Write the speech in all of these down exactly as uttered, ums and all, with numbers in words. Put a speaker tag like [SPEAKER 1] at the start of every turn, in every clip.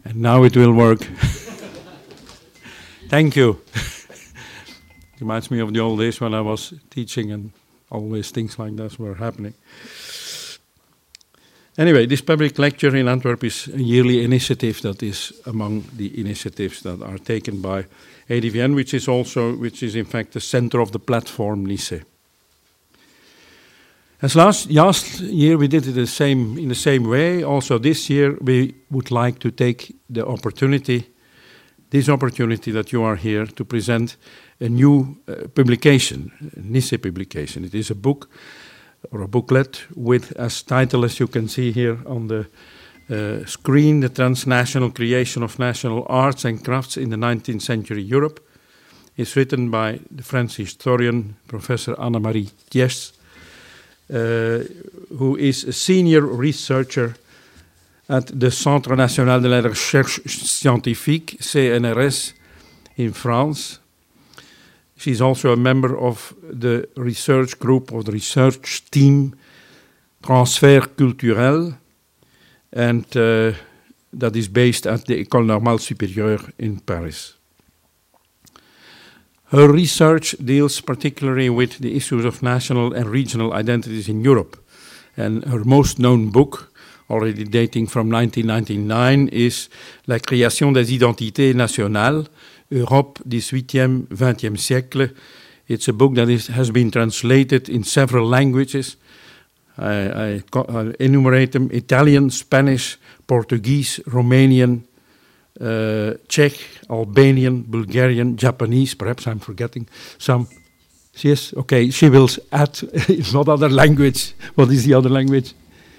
[SPEAKER 1] And now it will work. Thank you. Reminds me of the old days when I was teaching and always things like that were happening. Anyway, this public lecture in Antwerp is a yearly initiative that is among the initiatives that are taken by A D V N, which is also, which is in fact the center of the platform Nice. As last, last year we did it the same, in the same way, also this year we would like to take the opportunity, this opportunity that you are here to present a new uh, publication, a Nice publication. It is a book or a booklet with as title, as you can see here on the uh, screen, The Transnational Creation of National Arts and Crafts in the nineteenth Century Europe. It's written by the French historian, Professor Annemarie Thiès, uh, who is a senior researcher at the Centre National de la Recherche Scientifique, C N R S, in France. She's also a member of the research group or the research team Transfert Culturel, and uh, that is based at the École Normale Supérieure in Paris. Her research deals particularly with the issues of national and regional identities in Europe, and her most known book, already dating from nineteen ninety-nine, is La création des identités nationales, Europe dix-huitième vingtième siècle. It's a book that is, has been translated in several languages. I, I, I enumerate them: Italian, Spanish, Portuguese, Romanian, uh, Czech, Albanian, Bulgarian, Japanese. Perhaps I'm forgetting some. Yes, okay, she will add. It's not other language. What is the other language?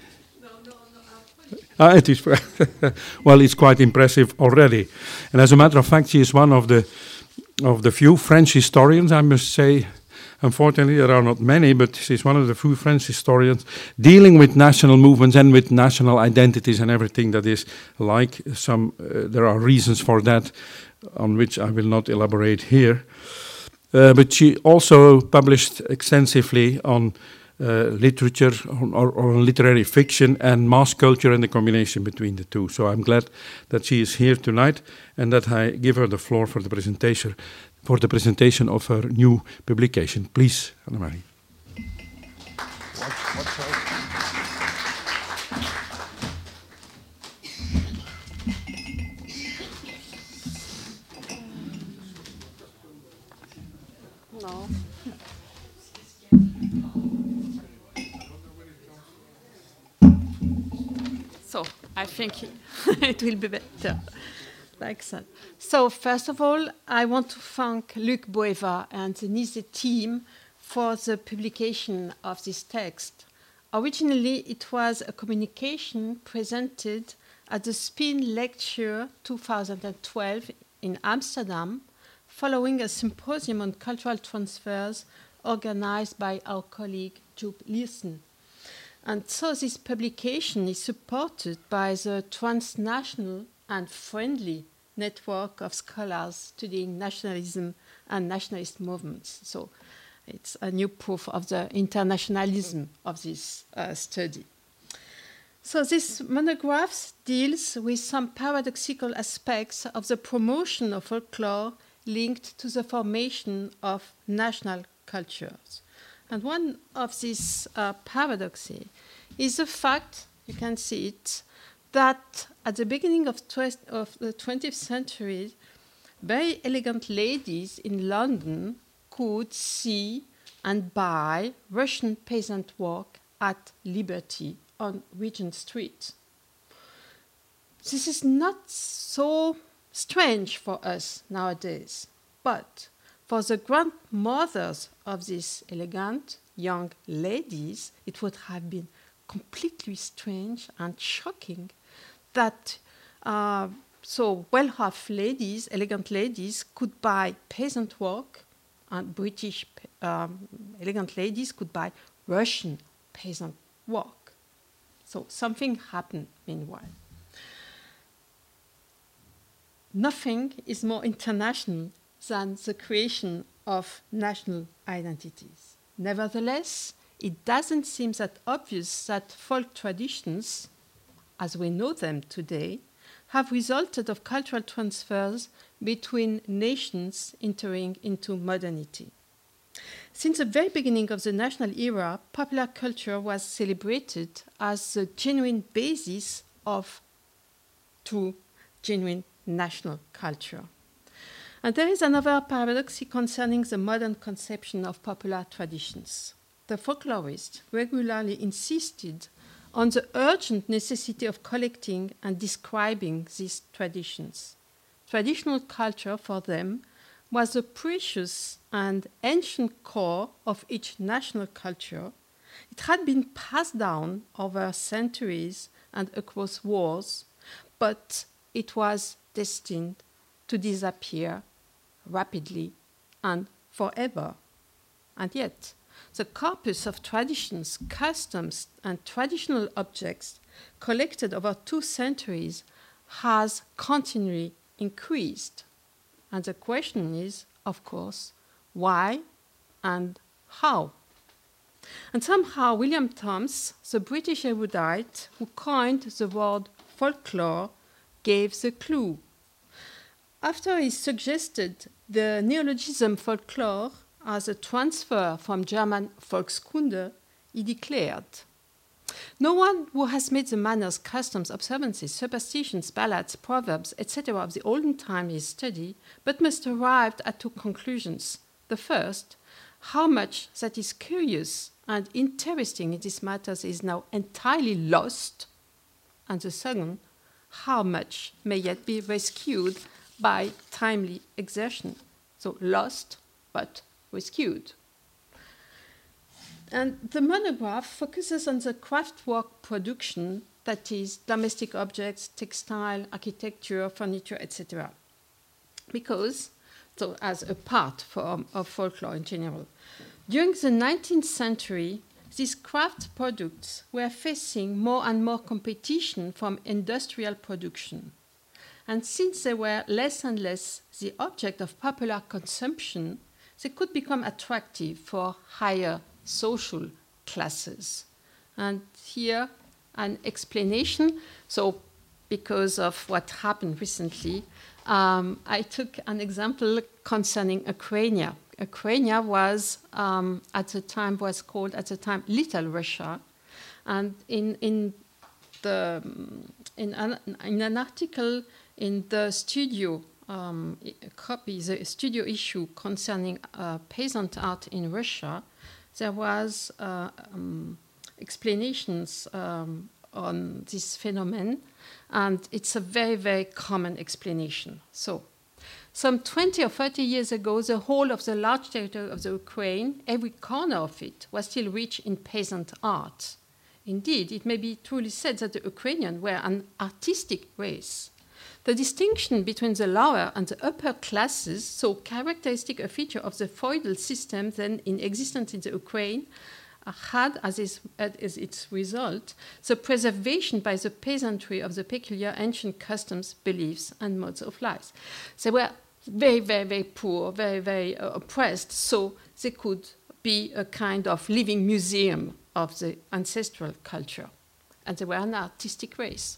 [SPEAKER 1] Ah, it is. Well, it's quite impressive already. And as a matter of fact, she is one of the of the few French historians, I must say. Unfortunately, there are not many, but she's one of the few French historians dealing with national movements and with national identities and everything that is like some. Uh, there are reasons for that, on which I will not elaborate here. Uh, but she also published extensively on Uh, literature or, or literary fiction and mass culture and the combination between the two. So I'm glad that she is here tonight and that I give her the floor for the presentation, for the presentation of her new publication. Please, Annemarie.
[SPEAKER 2] What, what
[SPEAKER 3] No. So I think it will be better like that. So first of all, I want to thank Luc Boeva and the Nice team for the publication of this text. Originally, it was a communication presented at the Spin Lecture two thousand twelve in Amsterdam, following a symposium on cultural transfers organized by our colleague Joop Leersen. And so this publication is supported by the transnational and friendly network of scholars studying nationalism and nationalist movements. So it's a new proof of the internationalism of this uh, study. So this monograph deals with some paradoxical aspects of the promotion of folklore linked to the formation of national cultures. And one of these uh, paradoxes is the fact, you can see it, that at the beginning of, tw- of the twentieth century, very elegant ladies in London could see and buy Russian peasant work at Liberty on Regent Street. This is not so strange for us nowadays, but for the grandmothers of these elegant young ladies, it would have been completely strange and shocking that uh, so well-off ladies, elegant ladies, could buy peasant work, and British um, elegant ladies could buy Russian peasant work. So something happened meanwhile. Nothing is more international than the creation of national identities. Nevertheless, it doesn't seem that obvious that folk traditions, as we know them today, have resulted of cultural transfers between nations entering into modernity. Since the very beginning of the national era, popular culture was celebrated as the genuine basis of true, genuine national culture. And there is another paradox concerning the modern conception of popular traditions. The folklorists regularly insisted on the urgent necessity of collecting and describing these traditions. Traditional culture for them was the precious and ancient core of each national culture. It had been passed down over centuries and across wars, but it was destined to disappear rapidly and forever. And yet, the corpus of traditions, customs, and traditional objects collected over two centuries has continually increased. And the question is, of course, why and how? And somehow William Thoms, the British erudite who coined the word folklore, gave the clue. After he suggested the neologism folklore as a transfer from German Volkskunde, he declared, "No one who has made the manners, customs, observances, superstitions, ballads, proverbs, et cetera of the olden time his study, but must arrive at two conclusions. The first, how much that is curious and interesting in these matters is now entirely lost, and the second, how much may yet be rescued by timely exertion." So lost, but rescued. And the monograph focuses on the craftwork production, that is, domestic objects, textile, architecture, furniture, et cetera. Because, so as a part for, of folklore in general, during the nineteenth century, these craft products were facing more and more competition from industrial production. And since they were less and less the object of popular consumption, they could become attractive for higher social classes. And here, an explanation. So, because of what happened recently, um, I took an example concerning Ukraine. Ukraine was, um, at the time, was called at the time Little Russia. And in, in, the, in, an, in an article in the studio um, copy, the studio issue concerning uh, peasant art in Russia, there was uh, um, explanations um, on this phenomenon, and it's a very, very common explanation. So, some twenty or thirty years ago, the whole of the large territory of the Ukraine, every corner of it, was still rich in peasant art. Indeed, it may be truly said that the Ukrainians were an artistic race. The distinction between the lower and the upper classes, so characteristic a feature of the feudal system then in existence in the Ukraine, uh, had as, is, as its result the preservation by the peasantry of the peculiar ancient customs, beliefs, and modes of life. They were very, very, very poor, very, very uh, oppressed, so they could be a kind of living museum of the ancestral culture. And they were an artistic race.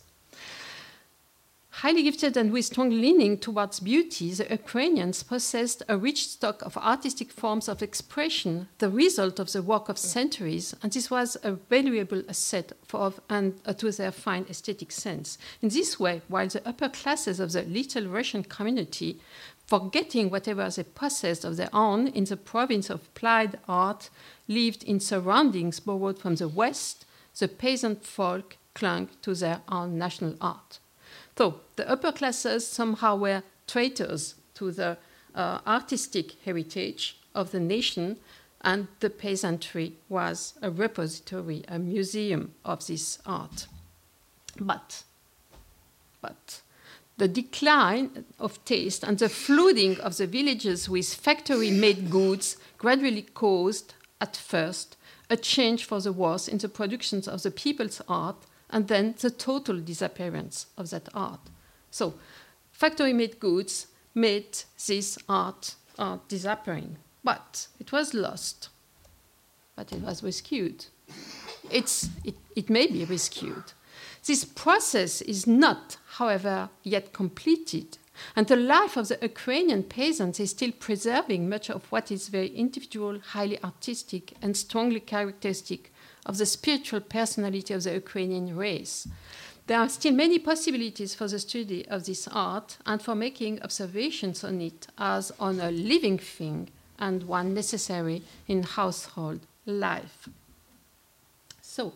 [SPEAKER 3] Highly gifted and with strong leaning towards beauty, the Ukrainians possessed a rich stock of artistic forms of expression, the result of the work of centuries, and this was a valuable asset for, and, uh, to their fine aesthetic sense. In this way, while the upper classes of the Little Russian community, forgetting whatever they possessed of their own in the province of applied art, lived in surroundings borrowed from the West, the peasant folk clung to their own national art. So the upper classes somehow were traitors to the uh, artistic heritage of the nation, and the peasantry was a repository, a museum of this art. But, but the decline of taste and the flooding of the villages with factory-made goods gradually caused, at first, a change for the worse in the productions of the people's art, and then the total disappearance of that art. So, factory-made goods made this art, art disappearing. But it was lost. But it was rescued. It's, it, it may be rescued. This process is not, however, yet completed, and the life of the Ukrainian peasants is still preserving much of what is very individual, highly artistic, and strongly characteristic of the spiritual personality of the Ukrainian race. There are still many possibilities for the study of this art and for making observations on it as on a living thing and one necessary in household life. So,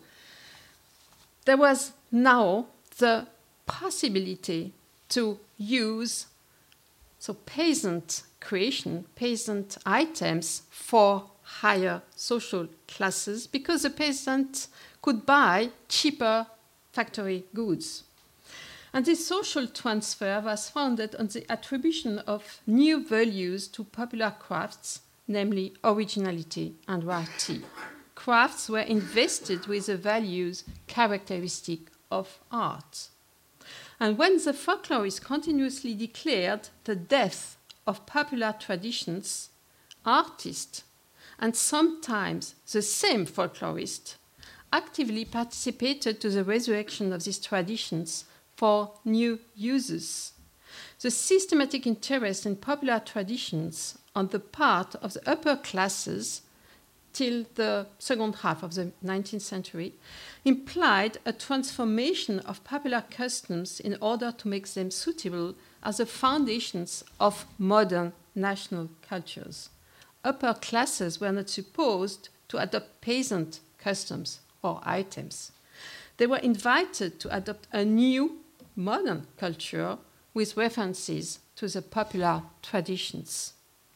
[SPEAKER 3] there was now the possibility to use so peasant creation, peasant items for higher social classes because the peasant could buy cheaper factory goods. And this social transfer was founded on the attribution of new values to popular crafts, namely originality and rarity. Crafts were invested with the values characteristic of art. And when the folklorists continuously declared the death of popular traditions, artists, and sometimes the same folklorists, actively participated to the resurrection of these traditions for new uses. The systematic interest in popular traditions on the part of the upper classes till the second half of the nineteenth century implied a transformation of popular customs in order to make them suitable as the foundations of modern national cultures. Upper classes were not supposed to adopt peasant customs or items. They were invited to adopt a new modern culture with references to the popular traditions.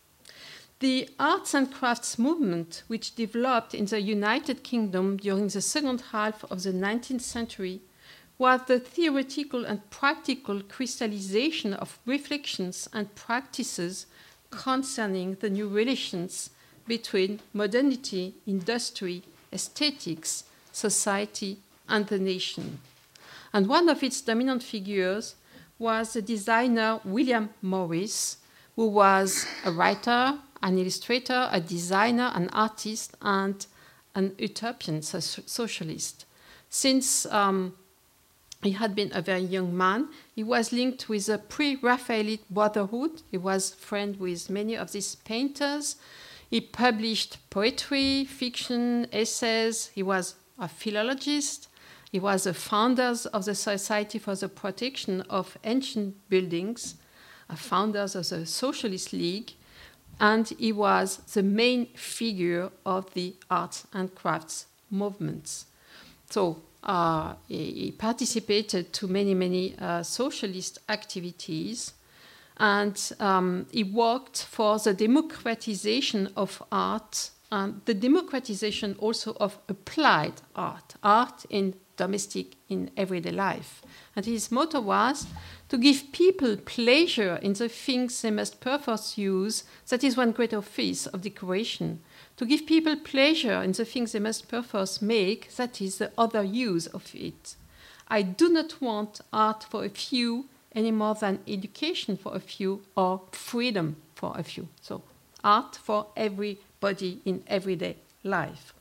[SPEAKER 3] The arts and crafts movement, which developed in the United Kingdom during the second half of the nineteenth century, was the theoretical and practical crystallization of reflections and practices concerning the new relations between modernity, industry, aesthetics, society, and the nation. And one of its dominant figures was the designer William Morris, who was a writer, an illustrator, a designer, an artist, and an utopian so- socialist. Since um, he had been a very young man, he was linked with the pre-Raphaelite Brotherhood. He was friend with many of these painters. He published poetry, fiction, essays. He was a philologist. He was a founder of the Society for the Protection of Ancient Buildings, a founder of the Socialist League, and he was the main figure of the arts and crafts movements. So uh, he, he participated to many, many uh, socialist activities, and um, he worked for the democratization of art and the democratization also of applied art, art in domestic, in everyday life. And his motto was to give people pleasure in the things they must perforce use. That is one great office of decoration. To give people pleasure in the things they must perforce make, that is the other use of it. I do not want art for a few any more than education for a few or freedom for a few. So art for everybody in everyday life.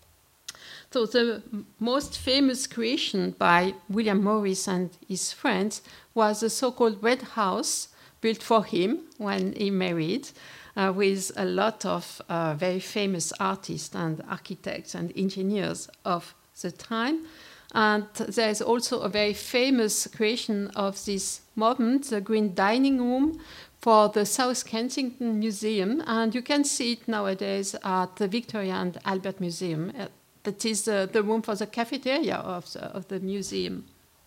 [SPEAKER 3] So the most famous creation by William Morris and his friends was the so-called Red House, built for him when he married, uh, with a lot of uh, very famous artists and architects and engineers of the time. And there is also a very famous creation of this moment, the Green Dining Room, for the South Kensington Museum. And you can see it nowadays at the Victoria and Albert Museum. That is uh, the room for the cafeteria of the, of the museum.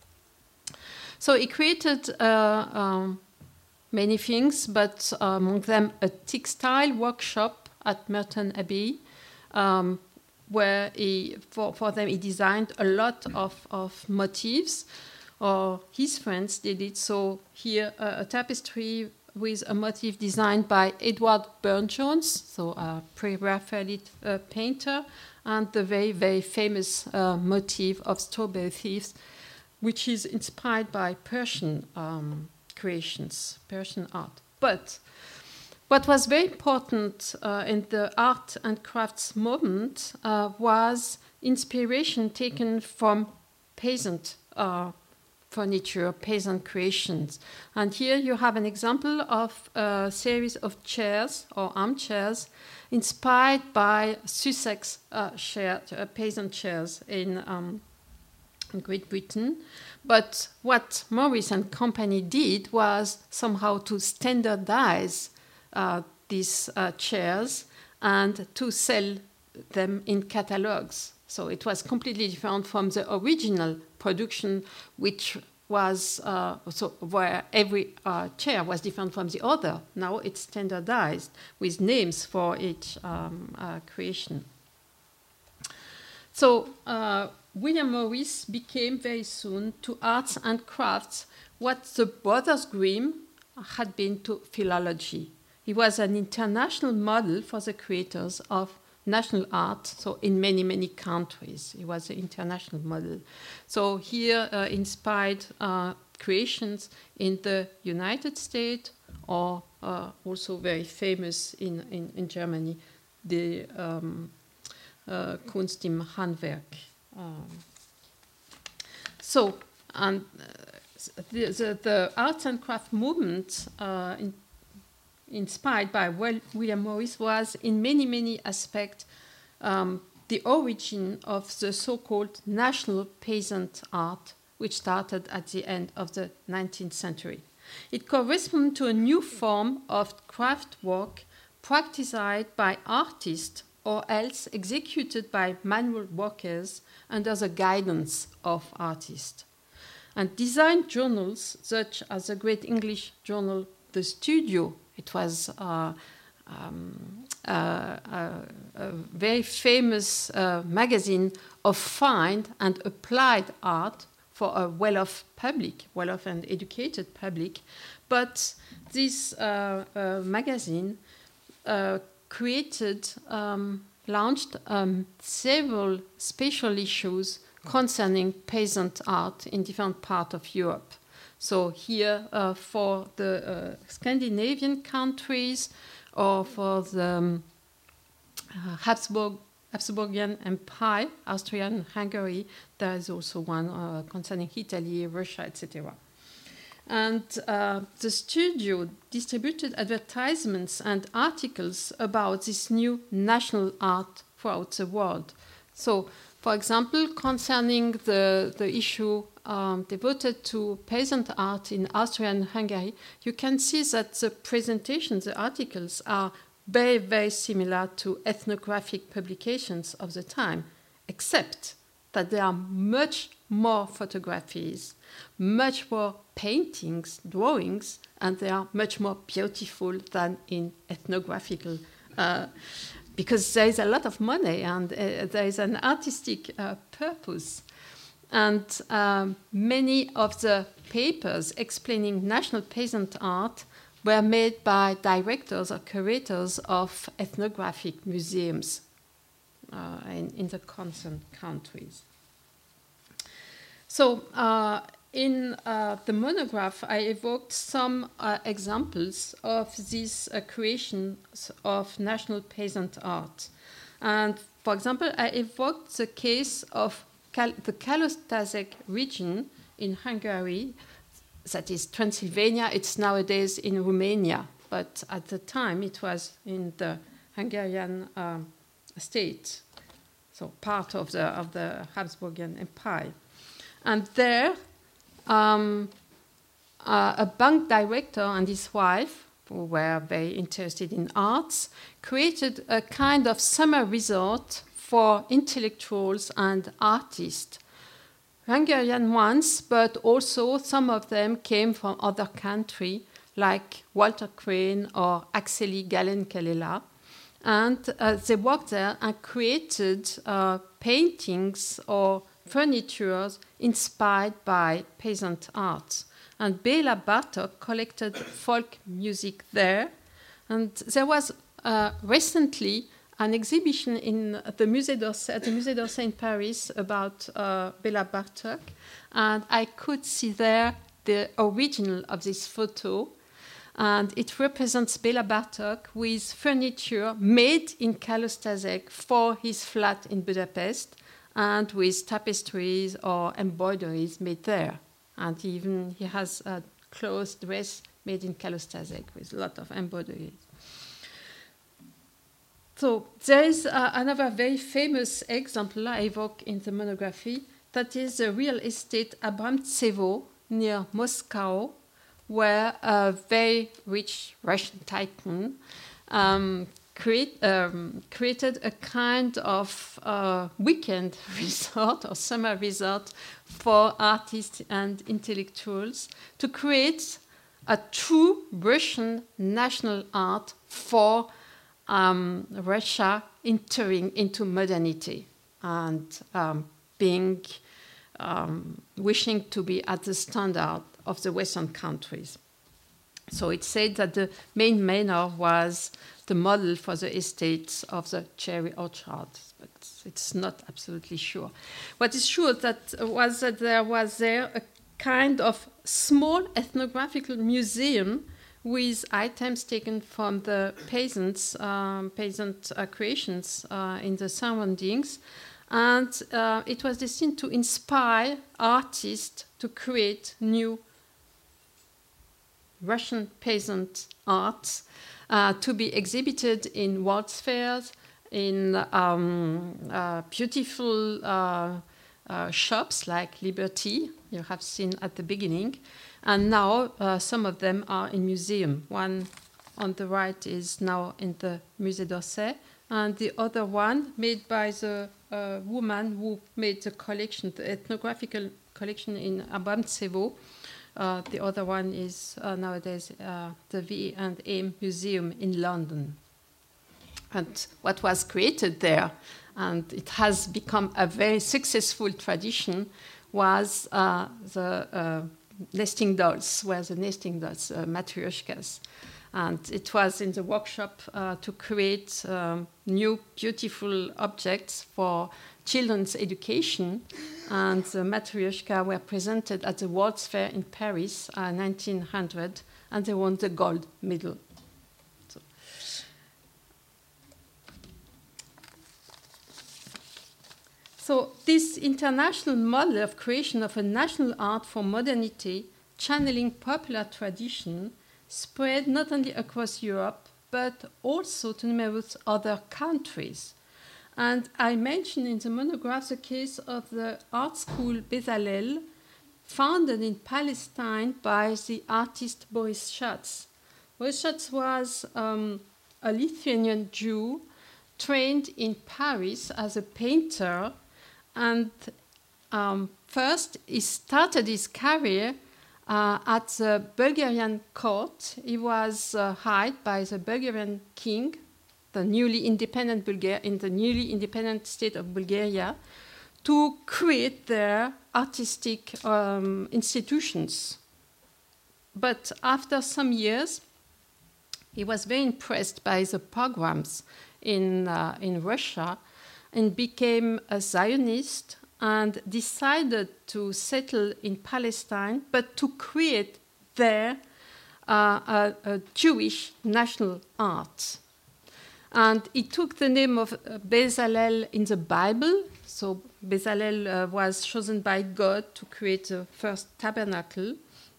[SPEAKER 3] So he created uh, um, many things, but among them a textile workshop at Merton Abbey, um, where he, for, for them he designed a lot of, of motifs, or his friends did it. So here uh, a tapestry with a motif designed by Edward Burne-Jones, so a pre-Raphaelite uh, painter, and the very, very famous uh, motif of Strawberry Thieves, which is inspired by Persian um, creations, Persian art. But what was very important uh, in the art and crafts movement uh, was inspiration taken from peasant uh, furniture, peasant creations. And here you have an example of a series of chairs or armchairs inspired by Sussex uh, chair, uh, peasant chairs in, um, in Great Britain. But what Morris and Company did was somehow to standardize uh, these uh, chairs and to sell them in catalogs. So it was completely different from the original production, which was uh, so where every uh, chair was different from the other. Now it's standardized with names for each um, uh, creation. So uh, William Morris became very soon to arts and crafts what the Brothers Grimm had been to philology. He was an international model for the creators of national art, so in many, many countries. He was an international model. So here uh, inspired uh, creations in the United States or uh, also very famous in, in, in Germany, the um, uh, Kunst im Handwerk. Um, so, and uh, the, the, the arts and craft movement uh, in inspired by William Morris was in many, many aspects um, the origin of the so-called national peasant art, which started at the end of the nineteenth century. It corresponds to a new form of craft work practiced by artists or else executed by manual workers under the guidance of artists. And design journals, such as the great English journal The Studio, it was uh, um, uh, uh, a very famous uh, magazine of fine and applied art for a well-off public, well-off and educated public. But this uh, uh, magazine uh, created, um, launched um, several special issues concerning peasant art in different parts of Europe. So here uh, for the uh, Scandinavian countries or for the um, uh, Habsburg, Habsburgian Empire, Austria and Hungary, there is also one uh, concerning Italy, Russia, et cetera. And uh, the studio distributed advertisements and articles about this new national art throughout the world. So, for example, concerning the, the issue um, devoted to peasant art in Austria and Hungary, you can see that the presentations, the articles, are very, very similar to ethnographic publications of the time, except that there are much more photographies, much more paintings, drawings, and they are much more beautiful than in ethnographical uh, because there is a lot of money and uh, there is an artistic uh, purpose. And um, many of the papers explaining national peasant art were made by directors or curators of ethnographic museums uh, in, in the concerned countries. So uh, in uh, the monograph, I evoked some uh, examples of these uh, creations of national peasant art. And for example, I evoked the case of Kal the Kalostazek region in Hungary, that is Transylvania. It's nowadays in Romania, but at the time it was in the Hungarian um, state, so part of the, of the Habsburgian Empire. And there, um, uh, a bank director and his wife, who were very interested in arts, created a kind of summer resort for intellectuals and artists, Hungarian ones, but also some of them came from other countries, like Walter Crane or Akseli Gallen-Kallela. And uh, they worked there and created uh, paintings or furniture inspired by peasant art. And Béla Bartók collected folk music there. And there was uh, recently an exhibition in the Musée d'Orsay, at the Musée d'Orsay in Paris about uh, Béla Bartók. And I could see there the original of this photo. And it represents Béla Bartók with furniture made in Kalostazek for his flat in Budapest. and with tapestries or embroideries made there. And even he has a clothes dress made in Kalostasek with a lot of embroideries. So there is uh, another very famous example I evoke in the monography, that is the real estate Abramtsevo near Moscow, where a very rich Russian tycoon um, create, um, created a kind of uh, weekend resort or summer resort for artists and intellectuals to create a true Russian national art for um, Russia entering into modernity and um, being um, wishing to be at the standard of the Western countries. So it said that the main manor was the model for the estates of the cherry orchards, but it's not absolutely sure. What is sure that was that there was there a kind of small ethnographical museum with items taken from the peasants, um, peasant uh, creations uh, in the surroundings, and uh, it was destined to inspire artists to create new Russian peasant art uh, to be exhibited in world's fairs, in um, uh, beautiful uh, uh, shops like Liberty, you have seen at the beginning. And now uh, some of them are in museum. One on the right is now in the Musée d'Orsay, and the other one made by the uh, woman who made the collection, the ethnographical collection in Abramtsevo. Uh, the other one is uh, nowadays uh, the V and A Museum in London. And what was created there, and it has become a very successful tradition, was uh, the uh, nesting dolls, were the nesting dolls, uh, matryoshkas. And it was in the workshop uh, to create um, new beautiful objects for children's education. And the matryoshka were presented at the World's Fair in Paris in uh, nineteen hundred, and they won the gold medal. So. So this international model of creation of a national art for modernity, channeling popular tradition, spread not only across Europe, but also to numerous other countries. And I mentioned in the monograph the case of the art school Bezalel, founded in Palestine by the artist Boris Schatz. Boris Schatz was um, a Lithuanian Jew trained in Paris as a painter. And um, first, he started his career uh, at the Bulgarian court. He was uh, hired by the Bulgarian king, the newly independent Bulgaria, in the newly independent state of Bulgaria, to create their artistic um, institutions. But after some years, he was very impressed by the pogroms in uh, in Russia, and became a Zionist and decided to settle in Palestine, but to create there uh, a, a Jewish national art. And he took the name of Bezalel in the Bible. So Bezalel uh, was chosen by God to create the first tabernacle.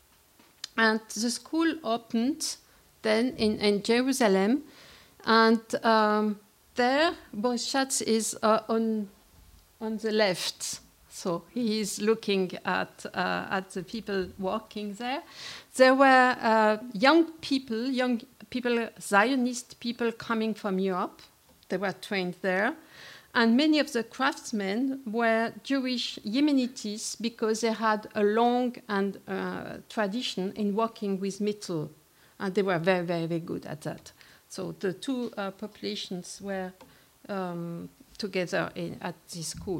[SPEAKER 3] And the school opened then in, in Jerusalem. And um, there, Boris Schatz is uh, on, on the left. So he is looking at, uh, at the people walking there. There were uh, young people, young people, Zionist people coming from Europe. They were trained there. And many of the craftsmen were Jewish Yemenitis because they had a long and uh, tradition in working with metal. And they were very, very, very good at that. So the two uh, populations were um, together in, at this school.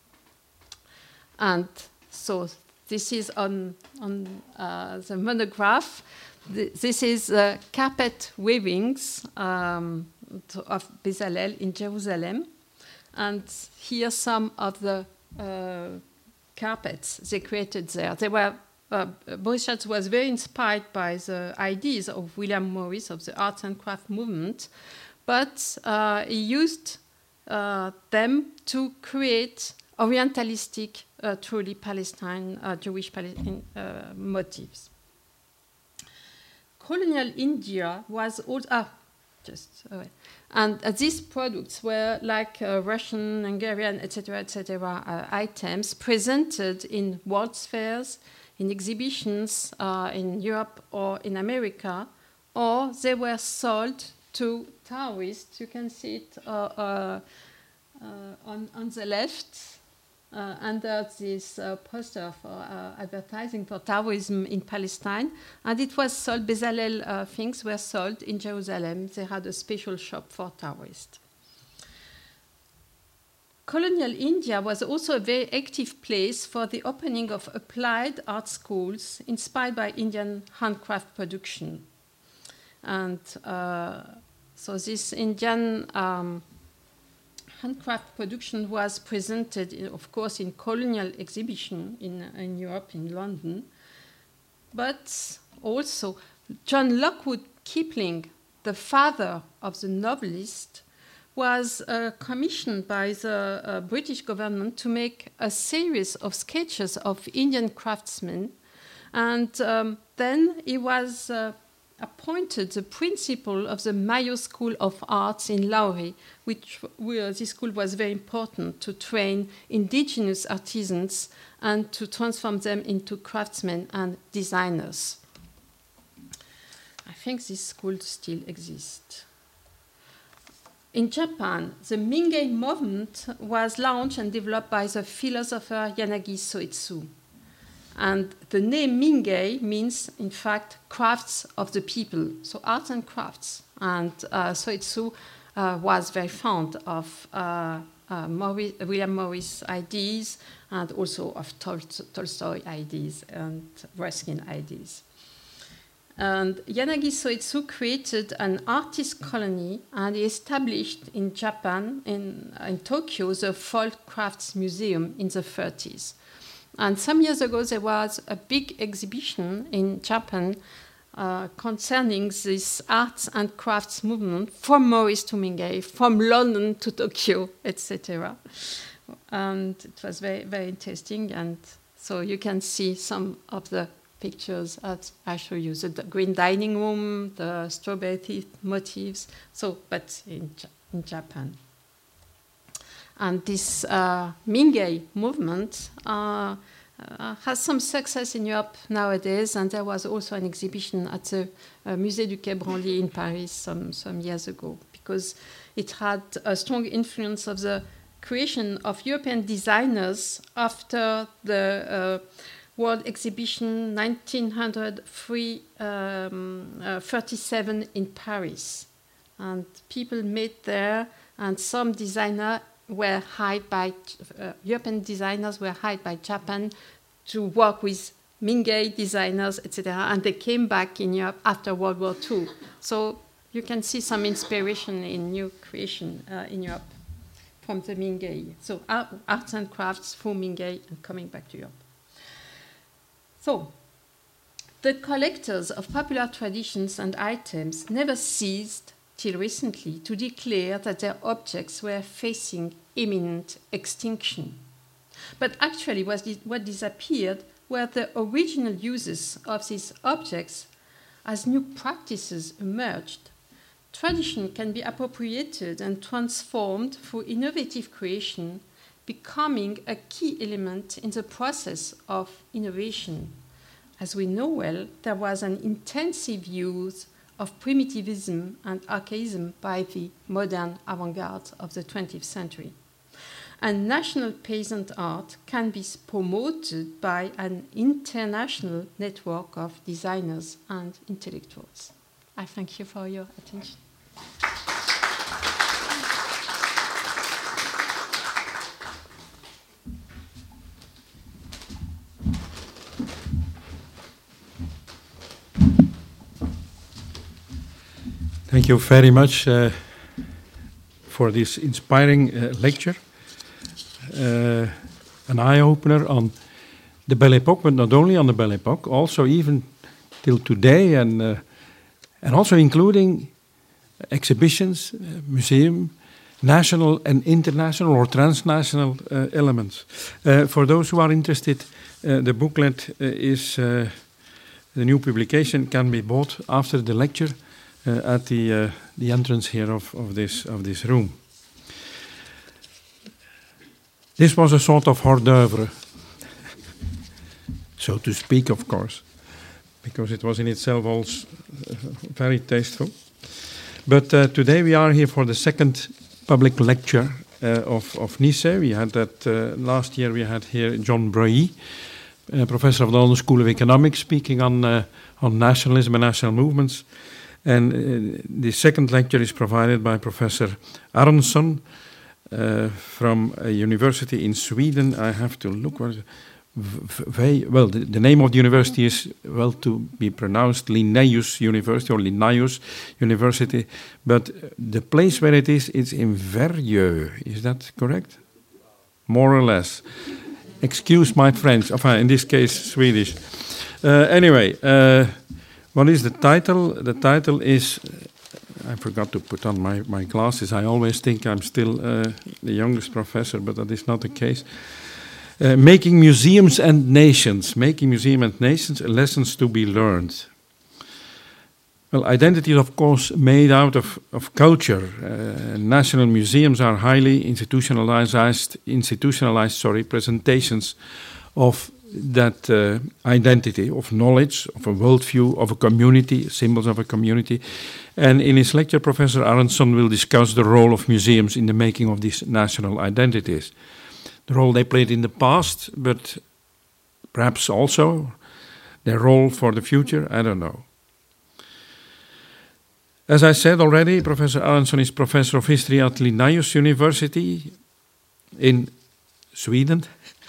[SPEAKER 3] And so this is on, on uh, the monograph. The, this is uh, carpet weavings um, of Bezalel in Jerusalem. And here are some of the uh, carpets they created there. They were Uh, Boris Schatz was very inspired by the ideas of William Morris of the arts and craft movement, but uh, he used uh, them to create orientalistic, uh, truly Palestine, uh, Jewish Palestine uh, motifs. Colonial India was also, ah, just, oh, and uh, these products were like uh, Russian, Hungarian, et cetera, et cetera uh, items presented in world's fairs, in exhibitions uh, in Europe or in America, or they were sold to Taoists. You can see it uh, uh, uh, on, on the left. Uh, under this uh, poster for uh, advertising for Taoism in Palestine, and it was sold, Bezalel uh, things were sold in Jerusalem. They had a special shop for Taoists. Colonial India was also a very active place for the opening of applied art schools inspired by Indian handcraft production. And uh, so this Indian um, handcraft production was presented, in, of course, in colonial exhibition in, in Europe, in London. But also, John Lockwood Kipling, the father of the novelist, was uh, commissioned by the uh, British government to make a series of sketches of Indian craftsmen. And um, then he was uh, appointed the principal of the Mayo School of Arts in Lahore, which where this school was very important to train indigenous artisans and to transform them into craftsmen and designers. I think this school still exists. In Japan, the Mingei movement was launched and developed by the philosopher Yanagi Soetsu. And the name Mingei means, in fact, crafts of the people, so arts and crafts. And uh, Soetsu uh, was very fond of uh, uh, Morris, William Morris ideas and also of Tol Tolstoy ideas and Ruskin ideas. And Yanagi Soetsu created an artist colony, and he established in Japan, in, in Tokyo, the Folk Crafts Museum in the thirties. And some years ago, there was a big exhibition in Japan uh, concerning this arts and crafts movement from Morris to Mingei, from London to Tokyo, et cetera. And it was very, very interesting. And so you can see some of the pictures as I show you, the green dining room, the strawberry teeth motifs, so, but in, in Japan. And this uh, Mingei movement uh, uh, has some success in Europe nowadays, and there was also an exhibition at the uh, Musée du Quai Branly in Paris some, some years ago, because it had a strong influence of the creation of European designers after the uh, World Exhibition nineteen thirty-seven in Paris. And people met there, and some designers were hired by, uh, European designers were hired by Japan to work with Mingei designers, et cetera. And they came back in Europe after World War Two. So you can see some inspiration in new creation uh, in Europe from the Mingei. So art, arts and crafts through Mingei and coming back to Europe. So the collectors of popular traditions and items never ceased till recently to declare that their objects were facing imminent extinction. But actually what, what disappeared were the original uses of these objects as new practices emerged. Tradition can be appropriated and transformed through innovative creation, becoming a key element in the process of innovation. As we know well, there was an intensive use of primitivism and archaism by the modern avant-garde of the twentieth century. And national peasant art can be promoted by an international network of designers and intellectuals. I thank you for your attention.
[SPEAKER 1] Thank you very much uh, for this inspiring uh, lecture. Uh, an eye-opener on the Belle Époque, but not only on the Belle Époque, also even till today, and uh, and also including exhibitions, uh, museum, national and international or transnational uh, elements. Uh, for those who are interested, uh, the booklet uh, is uh, the new publication can be bought after the lecture uh, at the uh, the entrance here of, of this of this room. This was a sort of hors d'oeuvre, so to speak, of course, because it was in itself also very tasteful. But uh, today we are here for the second public lecture uh, of, of NICE. We had that uh, last year. We had here John Breuil, uh, professor of the London School of Economics, speaking on uh, on nationalism and national movements. And uh, the second lecture is provided by Professor Aronsson uh, from a university in Sweden. I have to look what. Very well, the, the name of the university is well to be pronounced Linnaeus University or Linnaeus University, but the place where it is, it's in Verrieux. Is that correct? More or less. Excuse my French, enfin, in this case, Swedish. Uh, anyway, uh, what is the title? The title is, I forgot to put on my, my glasses. I always think I'm still uh, the youngest professor, but that is not the case. Uh, making museums and nations, making museums and nations, lessons to be learned. Well, identity is of course made out of, of culture. Uh, national museums are highly institutionalized, institutionalized, sorry, presentations of that uh, identity, of knowledge, of a worldview, of a community, symbols of a community. And in his lecture, Professor Aronsson will discuss the role of museums in the making of these national identities. The role they played in the past, but perhaps also their role for the future, I don't know. As I said already, Professor Aronsson is professor of history at Linnaeus University in Sweden,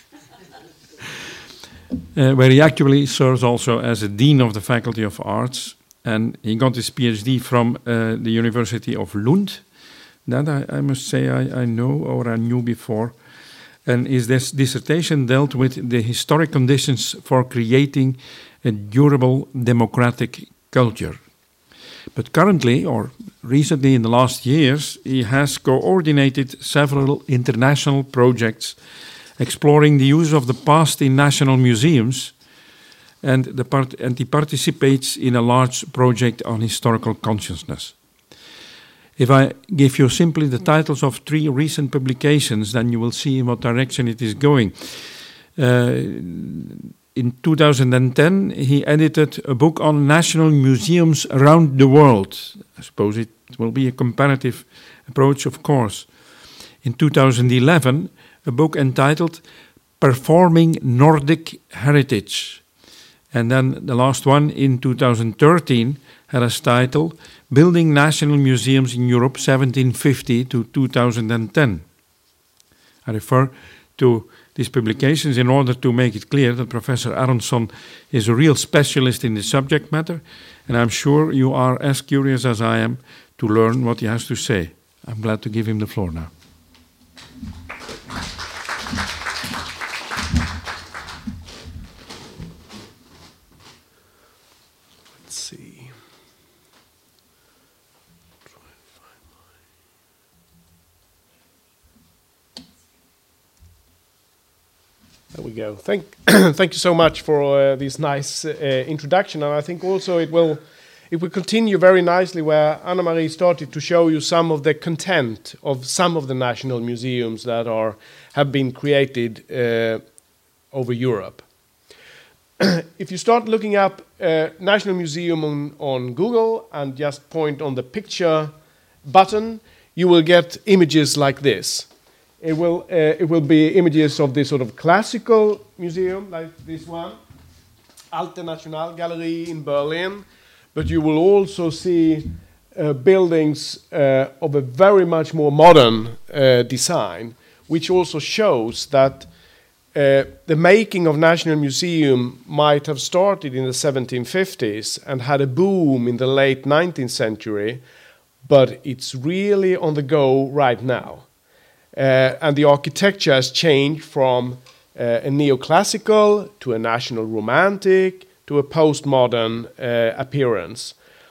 [SPEAKER 1] uh, where he actually serves also as a dean of the Faculty of Arts, and he got his PhD from uh, the University of Lund. That I, I must say I, I know or I knew before. And his this dissertation dealt with the historic conditions for creating a durable democratic culture. But currently, or recently in the last years, he has coordinated several international projects exploring the use of the past in national museums, and, the part and he participates in a large project on historical consciousness. If I give you simply the titles of three recent publications, then you will see in what direction it is going. Uh, in two thousand ten, he edited a book on national museums around the world. I suppose it will be a comparative approach, of course. In two thousand eleven, a book entitled Performing Nordic Heritage. And then the last one in two thousand thirteen had as title Building National Museums in Europe seventeen fifty to two thousand ten. I refer to these publications in order to make it clear that Professor Aronsson is a real specialist in the subject matter, and I'm sure you are as curious as I am to learn what he has to say. I'm glad to give him the floor now.
[SPEAKER 2] There we go. Thank, thank you so much for uh, this nice uh, introduction, and I think also it will, it will continue very nicely where Anna-Marie started to show you some of the content of some of the national museums that are have been created uh, over Europe. If you start looking up uh, National Museum on, on Google and just point on the picture button, you will get images like this. It will, uh, it will be images of this sort of classical museum, like this one, Alte Nationalgalerie in Berlin. But you will also see uh, buildings uh, of a very much more modern uh, design, which also shows that uh, the making of National Museum might have started in the seventeen fifties and had a boom in the late nineteenth century, but it's really on the go right now. Uh, and the architecture has changed from uh, a neoclassical to a national romantic to a postmodern uh, appearance.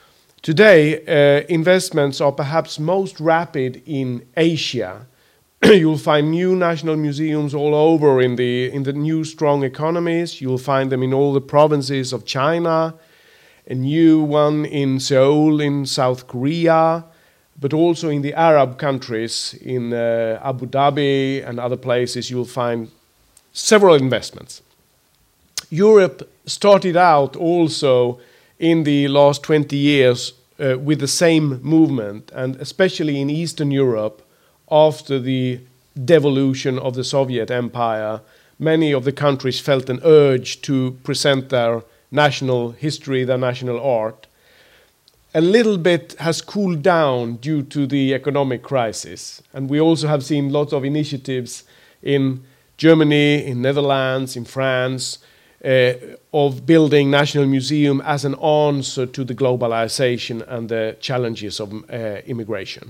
[SPEAKER 2] Today, uh, investments are perhaps most rapid in Asia. You'll find new national museums all over in the, in the new strong economies. You'll find them in all the provinces of China, a new one in Seoul in South Korea, but also in the Arab countries, in uh, Abu Dhabi and other places, you'll find several investments. Europe started out also in the last twenty years uh, with the same movement, and especially in Eastern Europe, after the devolution of the Soviet Empire, many of the countries felt an urge to present their national history, their national art. A little bit has cooled down due to the economic crisis. And we also have seen lots of initiatives in Germany, in Netherlands, in France, uh, of building national museum as an answer to the globalization and the challenges of uh, immigration.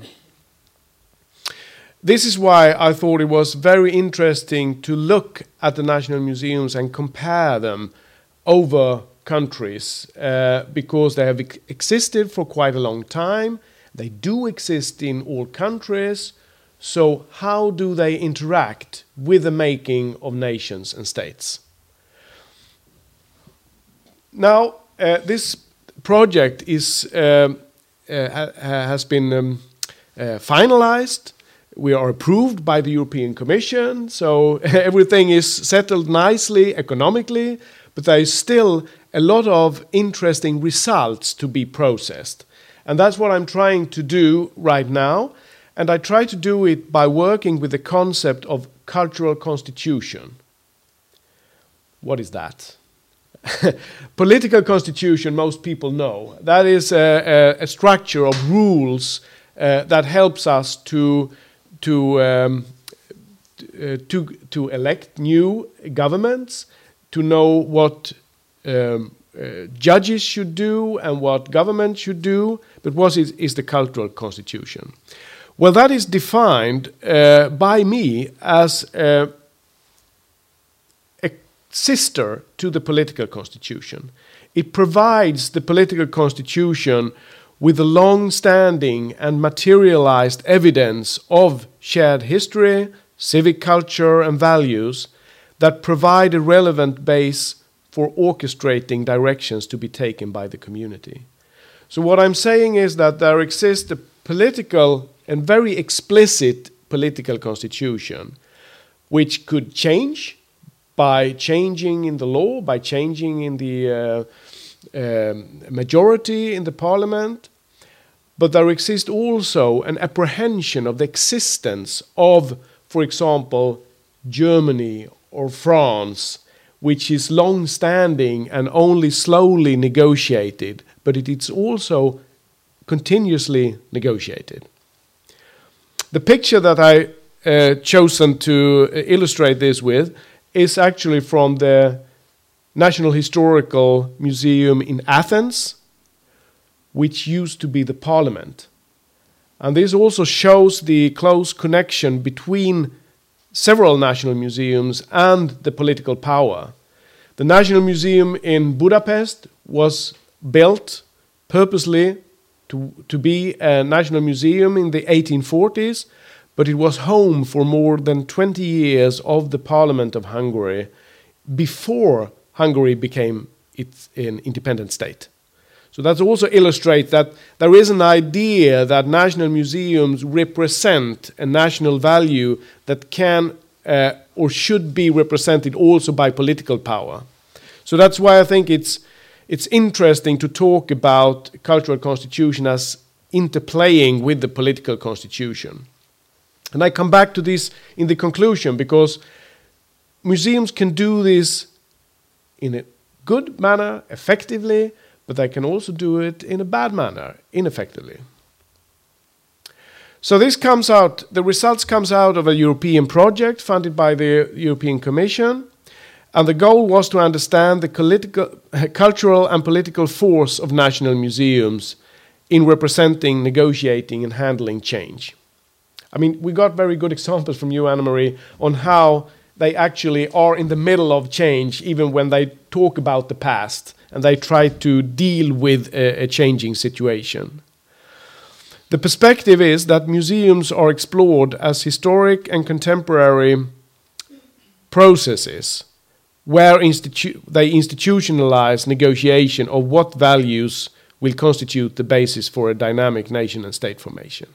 [SPEAKER 2] This is why I thought it was very interesting to look at the national museums and compare them over countries, uh, because they have ex existed for quite a long time. They do exist in all countries. So how do they interact with the making of nations and states? Now, uh, this project is uh, uh, has been um, uh, finalized. We are approved by the European Commission, so everything is settled nicely economically, but there is still a lot of interesting results to be processed. And that's what I'm trying to do right now. And I try to do it by working with the concept of cultural constitution. What is that? Political constitution, most people know. That is a, a, a structure of rules uh, that helps us to, to, um, uh, to, to elect new governments, to know what um, uh, judges should do and what government should do. But what is, is the cultural constitution? Well, that is defined uh, by me as uh, a sister to the political constitution. It provides the political constitution with a long-standing and materialized evidence of shared history, civic culture, and values that provide a relevant base for orchestrating directions to be taken by the community. So what I'm saying is that there exists a political and very explicit political constitution, which could change by changing in the law, by changing in the uh, uh, majority in the parliament. But there exists also an apprehension of the existence of, for example, Germany or France, which is long-standing and only slowly negotiated, but it is also continuously negotiated. The picture that I uh, chosen to illustrate this with is actually from the National Historical Museum in Athens, which used to be the parliament. And this also shows the close connection between several national museums and the political power. The National Museum in Budapest was built purposely to, to be a national museum in the eighteen forties, but it was home for more than twenty years of the Parliament of Hungary before Hungary became its, an independent state. So that also illustrates that there is an idea that national museums represent a national value that can uh, or should be represented also by political power. So that's why I think it's it's interesting to talk about cultural constitution as interplaying with the political constitution. And I come back to this in the conclusion, because museums can do this in a good manner, effectively, but they can also do it in a bad manner, ineffectively. So this comes out, the results comes out of a European project funded by the European Commission, and the goal was to understand the political, cultural and political force of national museums in representing, negotiating, and handling change. I mean, we got very good examples from you, Anna-Marie, on how they actually are in the middle of change, even when they talk about the past and they try to deal with a, a changing situation. The perspective is that museums are explored as historic and contemporary processes where institu- they institutionalize negotiation of what values will constitute the basis for a dynamic nation and state formation.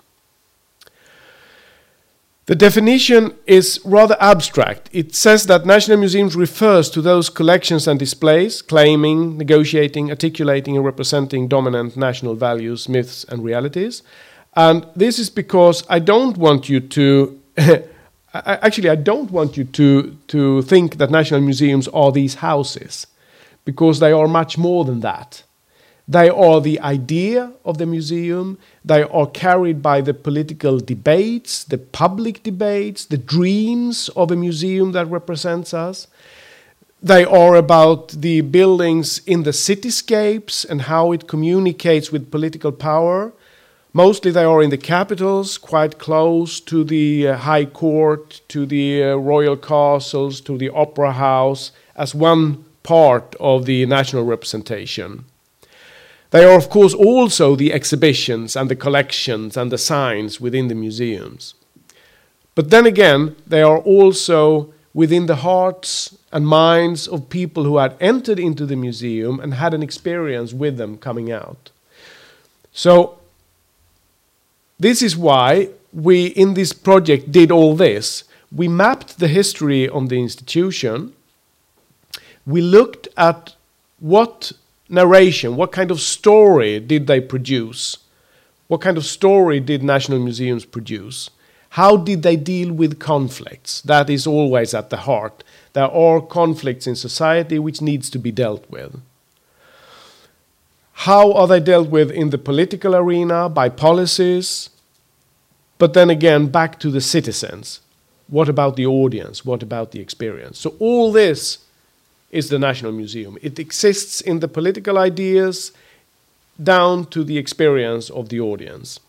[SPEAKER 2] The definition is rather abstract. It says that national museums refers to those collections and displays claiming, negotiating, articulating and representing dominant national values, myths and realities. And this is because I don't want you to actually I don't want you to to think that national museums are these houses, because they are much more than that. They are the idea of the museum. They are carried by the political debates, the public debates, the dreams of a museum that represents us. They are about the buildings in the cityscapes and how it communicates with political power. Mostly they are in the capitals, quite close to the uh, high court, to the uh, royal castles, to the opera house, as one part of the national representation. They are, of course, also the exhibitions and the collections and the signs within the museums. But then again, they are also within the hearts and minds of people who had entered into the museum and had an experience with them coming out. So, this is why we, in this project, did all this. We mapped the history of the institution. We looked at what narration, what kind of story did they produce? What kind of story did national museums produce? How did they deal with conflicts? That is always at the heart. There are conflicts in society which needs to be dealt with. How are they dealt with in the political arena, by policies? But then again, back to the citizens. What about the audience? What about the experience? So all this is the National Museum. It exists in the political ideas down to the experience of the audience.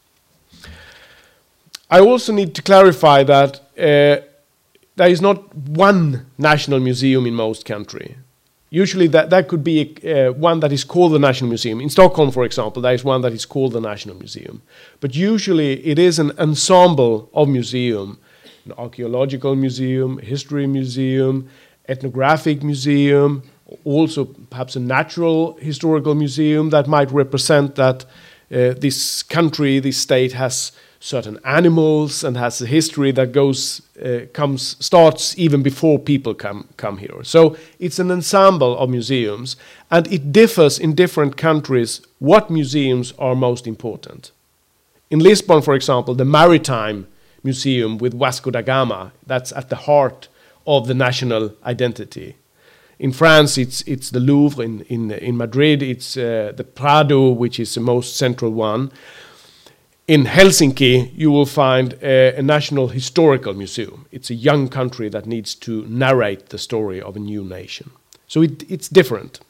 [SPEAKER 2] I also need to clarify that uh, there is not one national museum in most countries. Usually that, that could be uh, one that is called the National Museum. In Stockholm, for example, there is one that is called the National Museum. But usually it is an ensemble of museums, an archaeological museum, a history museum, ethnographic museum, also perhaps a natural historical museum that might represent that uh, this country, this state has certain animals and has a history that goes uh, comes starts even before people come come here. So it's an ensemble of museums, and it differs in different countries what museums are most important. In Lisbon, for example, the Maritime Museum with Vasco da Gama, that's at the heart of the national identity. In France, it's it's the Louvre. In in in Madrid, it's uh, the Prado, which is the most central one. In Helsinki, you will find a, a national historical museum. It's a young country that needs to narrate the story of a new nation. So it, it's different.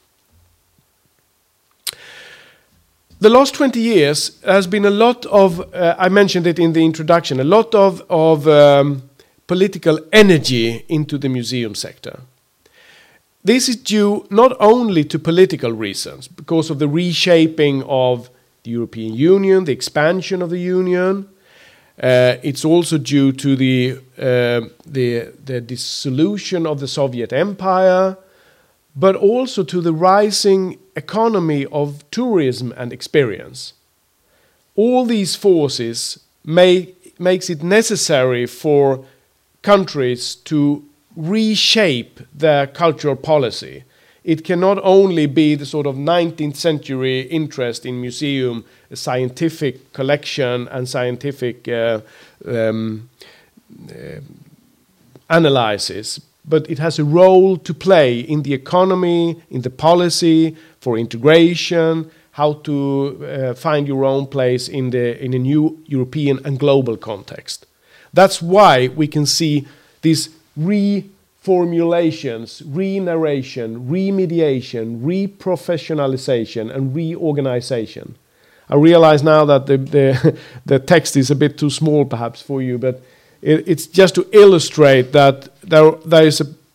[SPEAKER 2] The last twenty years has been a lot of, uh, I mentioned it in the introduction, a lot of, of um, political energy into the museum sector. This is due not only to political reasons, because of the reshaping of the European Union, the expansion of the Union. Uh, it's also due to the, uh, the, the dissolution of the Soviet Empire, but also to the rising economy of tourism and experience. All these forces may, makes it necessary for countries to reshape their cultural policy. It cannot only be the sort of nineteenth century interest in museum, a scientific collection and scientific uh, um, uh, analysis, but it has a role to play in the economy, in the policy, for integration, how to uh, find your own place in the in a new European and global context. That's why we can see these reformulations, re-narration, remediation, reprofessionalization, and reorganization. I realize now that the, the, the text is a bit too small perhaps for you, but it, it's just to illustrate that there, there is a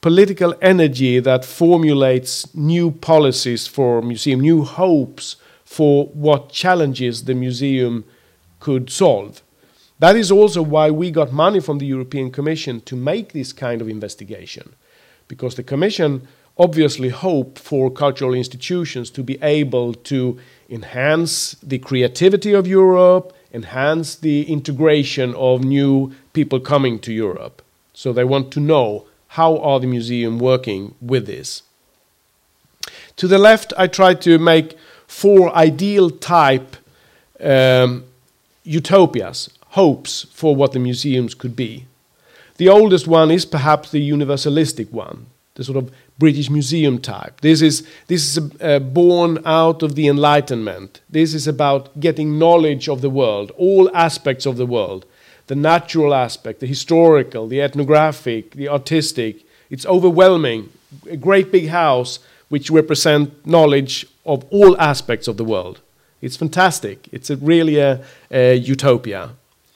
[SPEAKER 2] political energy that formulates new policies for museum, new hopes for what challenges the museum could solve. That is also why we got money from the European Commission to make this kind of investigation, because the Commission obviously hope for cultural institutions to be able to enhance the creativity of Europe, enhance the integration of new people coming to Europe. So they want to know, how are the museum working with this? To the left, I tried to make four ideal type um, utopias, hopes for what the museums could be. The oldest one is perhaps the universalistic one, the sort of British museum type. This is, this is uh, born out of the Enlightenment. This is about getting knowledge of the world, all aspects of the world, the natural aspect, the historical, the ethnographic, the artistic. It's overwhelming. A great big house which represent knowledge of all aspects of the world. It's fantastic. It's a really a, a utopia.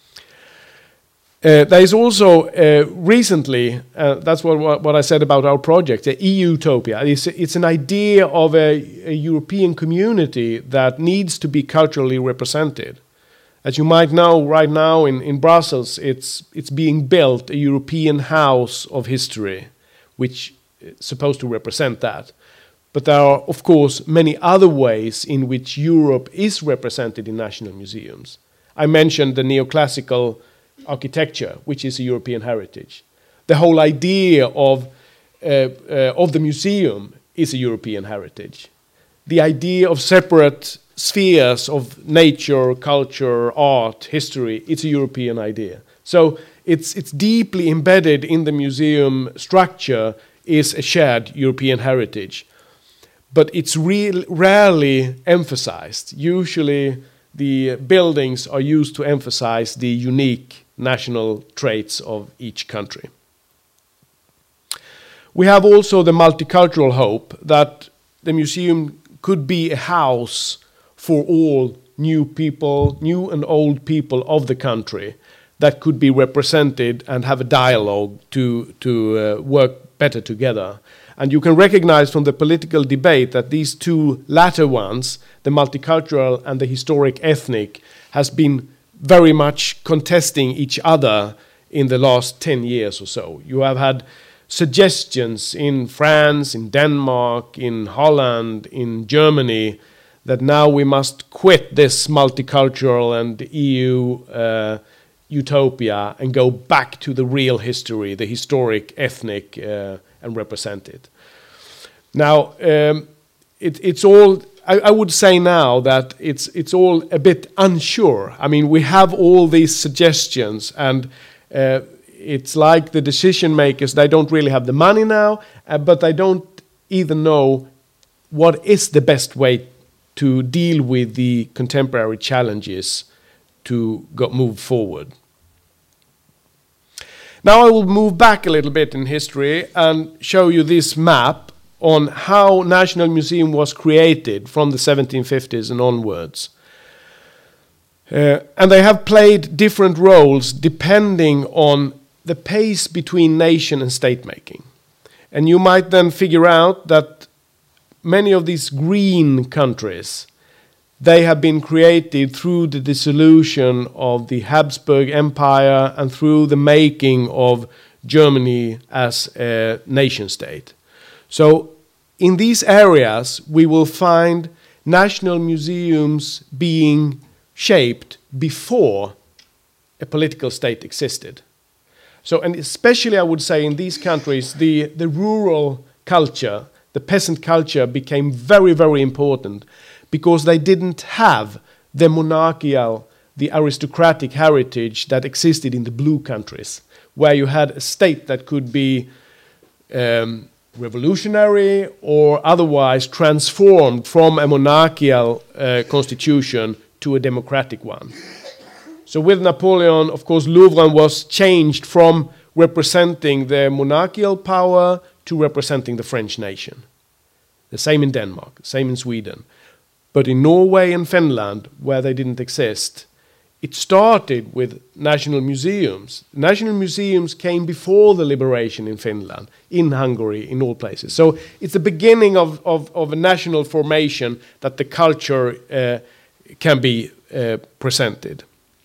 [SPEAKER 2] Uh, there is also uh, recently, uh, that's what, what, what I said about our project, the E-utopia. It's, it's an idea of a, a European community that needs to be culturally represented. As you might know, right now in, in Brussels, it's, it's being built, a European house of history, which is supposed to represent that. But there are, of course, many other ways in which Europe is represented in national museums. I mentioned the neoclassical architecture, which is a European heritage. The whole idea of, uh, uh, of the museum is a European heritage. The idea of separate spheres of nature, culture, art, history, it's a European idea. So it's, it's deeply embedded in the museum structure is a shared European heritage. But it's real, rarely emphasized. Usually the buildings are used to emphasize the unique national traits of each country. We have also the multicultural hope that the museum could be a house for all new people, new and old people of the country that could be represented and have a dialogue to, to uh, work better together. And you can recognize from the political debate that these two latter ones, the multicultural and the historic ethnic, has been very much contesting each other in the last ten years or so. You have had suggestions in France, in Denmark, in Holland, in Germany, that now we must quit this multicultural and E U uh, utopia and go back to the real history, the historic ethnic, uh, and represent it. Now, um, it, it's all... I would say now that it's it's all a bit unsure. I mean, we have all these suggestions, and uh, it's like the decision makers, they don't really have the money now, uh, but they don't even know what is the best way to deal with the contemporary challenges to go, move forward. Now I will move back a little bit in history and show you this map on how National Museum was created from the seventeen fifties and onwards. Uh, and they have played different roles depending on the pace between nation and state making. And you might then figure out that many of these green countries, they have been created through the dissolution of the Habsburg Empire and through the making of Germany as a nation state. So in these areas, we will find national museums being shaped before a political state existed. So, and especially I would say in these countries, the, the rural culture, the peasant culture became very, very important because they didn't have the monarchical, the aristocratic heritage that existed in the blue countries, where you had a state that could be um, revolutionary or otherwise transformed from a monarchical uh, constitution to a democratic one. So with Napoleon, of course, Louvain was changed from representing the monarchical power to representing the French nation. The same in Denmark, the same in Sweden. But in Norway and Finland, where they didn't exist, it started with national museums. National museums came before the liberation in Finland, in Hungary, in all places. So it's the beginning of, of, of a national formation that the culture uh, can be uh, presented.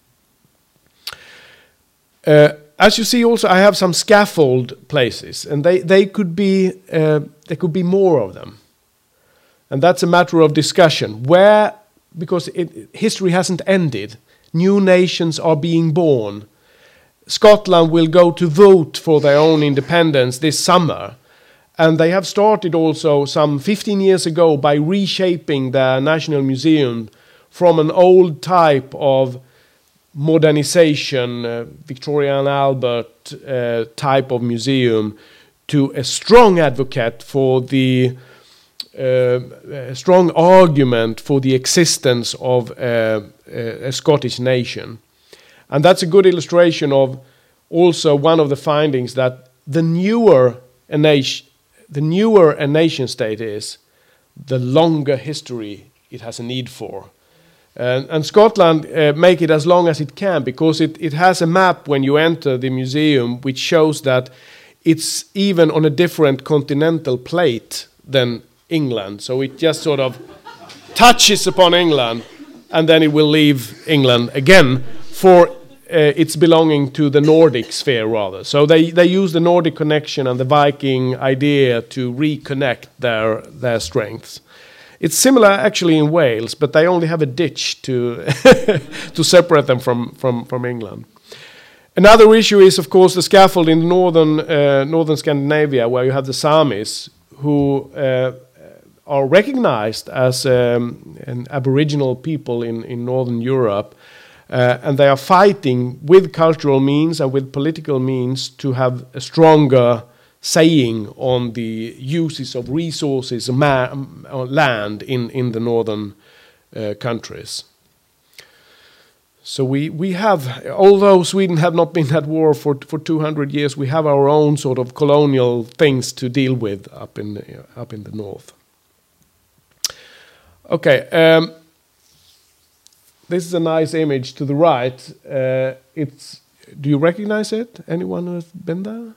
[SPEAKER 2] Uh, as you see also, I have some scaffold places, and they, they could be uh, there could be more of them. And that's a matter of discussion. Where, because it, history hasn't ended, new nations are being born. Scotland will go to vote for their own independence this summer. And they have started also some fifteen years ago by reshaping their National Museum from an old type of modernization, uh, Victoria and Albert uh, type of museum, to a strong advocate for the uh, a strong argument for the existence of uh, a Scottish nation. And that's a good illustration of also one of the findings, that the newer a nation, the newer a nation state is, the longer history it has a need for. And, and Scotland uh, make it as long as it can, because it, it has a map when you enter the museum which shows that it's even on a different continental plate than England. So it just sort of touches upon England, and then it will leave England again for uh, its belonging to the Nordic sphere rather. So they, they use the Nordic connection and the Viking idea to reconnect their, their strengths. It's similar actually in Wales, but they only have a ditch to to separate them from, from, from England. Another issue is, of course, the scaffold in northern uh, northern Scandinavia, where you have the Samis, who uh, are recognized as um, an Aboriginal people in, in northern Europe, uh, and they are fighting with cultural means and with political means to have a stronger saying on the uses of resources, ma- land in, in the northern uh, countries. So we, we have, although Sweden have not been at war for for two hundred years, we have our own sort of colonial things to deal with up in the, up in the north. Okay, um, this is a nice image to the right. Uh, it's, do you recognize it? Anyone who has been there?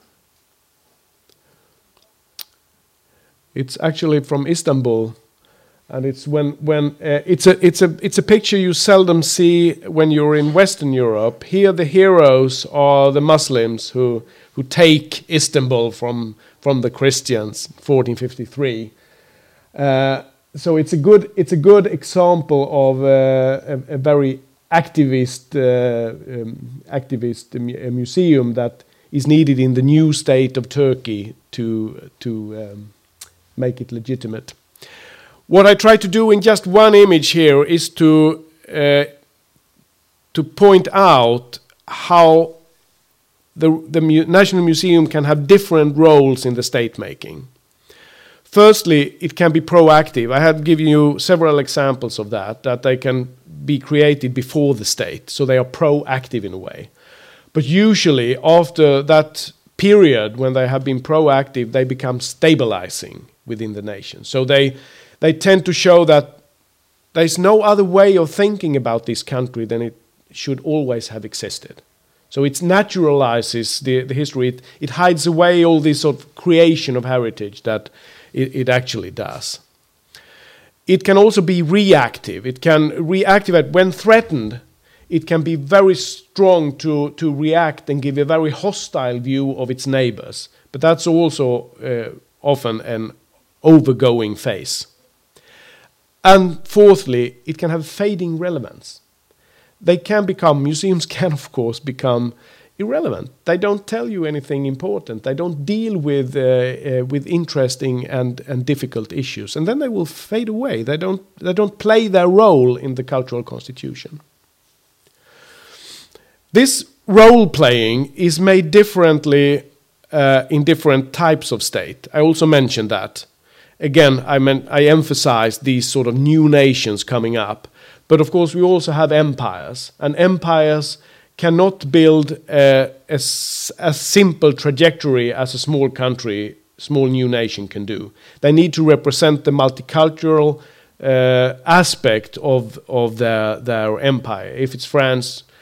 [SPEAKER 2] It's actually from Istanbul, and it's when when uh, it's a it's a it's a picture you seldom see when you're in Western Europe. Here, the heroes are the Muslims who who take Istanbul from from the Christians, fourteen fifty-three. Uh, so it's a good it's a good example of uh, a, a very activist uh, um, activist mu- museum that is needed in the new state of Turkey to to. Um, make it legitimate. What I try to do in just one image here is to uh, to point out how the, the Mu- National Museum can have different roles in the state making. Firstly, it can be proactive. I have given you several examples of that, that they can be created before the state, so they are proactive in a way. But usually after that period when they have been proactive, they become stabilizing within the nation. So they they tend to show that there's no other way of thinking about this country than it should always have existed. So it naturalizes the, the history. It, it hides away all this sort of creation of heritage that it, it actually does. It can also be reactive. It can reactivate when threatened. It can be very strong to, to react and give a very hostile view of its neighbors. But that's also uh, often an overgoing phase. And fourthly, it can have fading relevance. They can become, museums can of course become irrelevant. They don't tell you anything important. They don't deal with uh, uh, with interesting and, and difficult issues. And then they will fade away. They don't, they don't play their role in the cultural constitution. This role playing is made differently uh, in different types of state. I also mentioned that. Again, I meant I emphasize these sort of new nations coming up. But of course, we also have empires, and empires cannot build a, a, a simple trajectory as a small country, small new nation can do. They need to represent the multicultural uh, aspect of of their their empire. If it's France,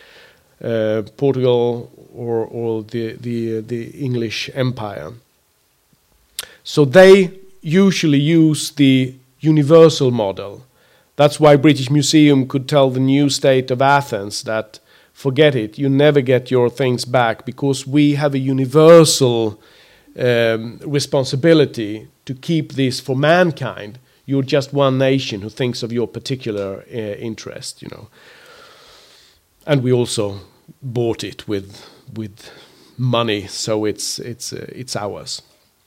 [SPEAKER 2] uh, Portugal or, or the, the, the English Empire. So they usually use the universal model. That's why British Museum could tell the new state of Athens that forget it, you never get your things back, because we have a universal um, responsibility to keep this for mankind. You're just one nation who thinks of your particular uh, interest, you know. And we also bought it with with money, so it's it's uh, it's ours.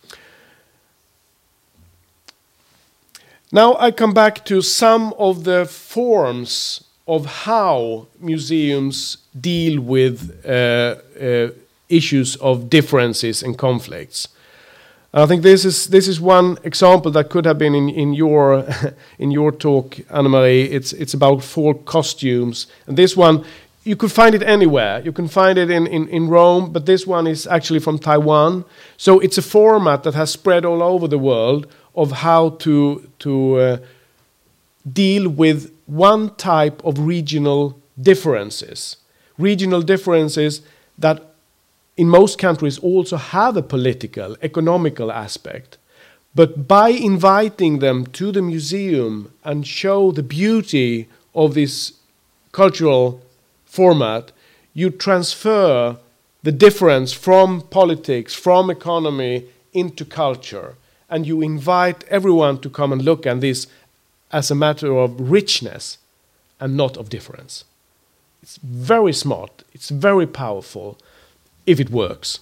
[SPEAKER 2] Now I come back to some of the forms of how museums deal with uh, uh, issues of differences and conflicts. And I think this is this is one example that could have been in, in your in your talk, Anna-Marie. It's it's about folk costumes, and this one you could find it anywhere. You can find it in, in, in Rome, but this one is actually from Taiwan. So it's a format that has spread all over the world of how to to uh, deal with one type of regional differences. Regional differences that in most countries also have a political, economical aspect. But by inviting them to the museum and show the beauty of this cultural format, you transfer the difference from politics, from economy, into culture. And you invite everyone to come and look at this as a matter of richness and not of difference. It's very smart, it's very powerful, if it works.